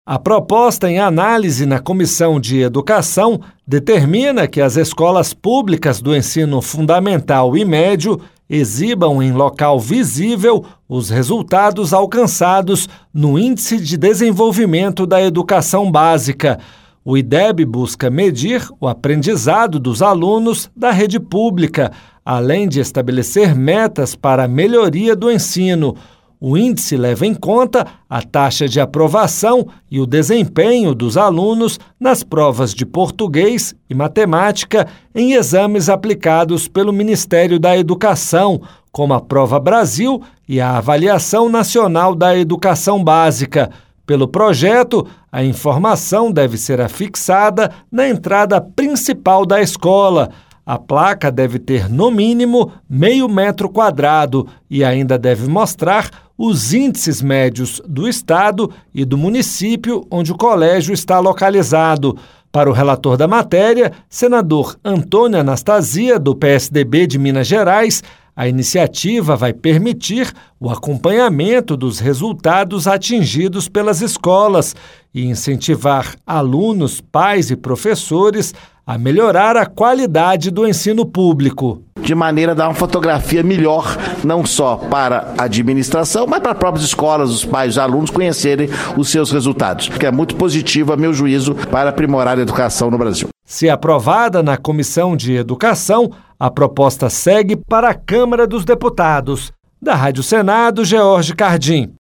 A proposta em análise na Comissão de Educação determina que as escolas públicas do ensino fundamental e médio exibam em local visível os resultados alcançados no Índice de Desenvolvimento da Educação Básica. O IDEB busca medir o aprendizado dos alunos da rede pública, além de estabelecer metas para a melhoria do ensino. O índice leva em conta a taxa de aprovação e o desempenho dos alunos nas provas de português e matemática em exames aplicados pelo Ministério da Educação, como a Prova Brasil e a Avaliação Nacional da Educação Básica. Pelo projeto, a informação deve ser afixada na entrada principal da escola. A placa deve ter, no mínimo, meio metro quadrado e ainda deve mostrar os índices médios do estado e do município onde o colégio está localizado. Para o relator da matéria, senador Antônio Anastasia, do PSDB de Minas Gerais, a iniciativa vai permitir o acompanhamento dos resultados atingidos pelas escolas e incentivar alunos, pais e professores a melhorar a qualidade do ensino público. De maneira a dar uma fotografia melhor, não só para a administração, mas para as próprias escolas, os pais, os alunos conhecerem os seus resultados, que é muito positivo, a meu juízo, para aprimorar a educação no Brasil. Se aprovada na Comissão de Educação, a proposta segue para a Câmara dos Deputados. Da Rádio Senado, George Cardim.